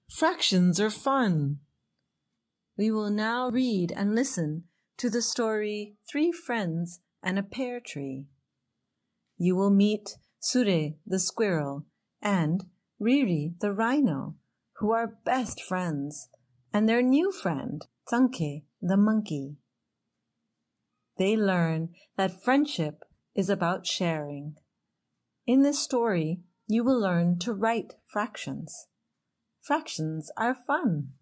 Fractions are fun! We will now read and listen to the story Three Friends and a Pear Tree. You will meet Sure the squirrel and Riri the rhino, who are best friends, and their new friend, Tsanke the monkey. They learn that friendship is about sharing. In this story, you will learn to write fractions. Fractions are fun.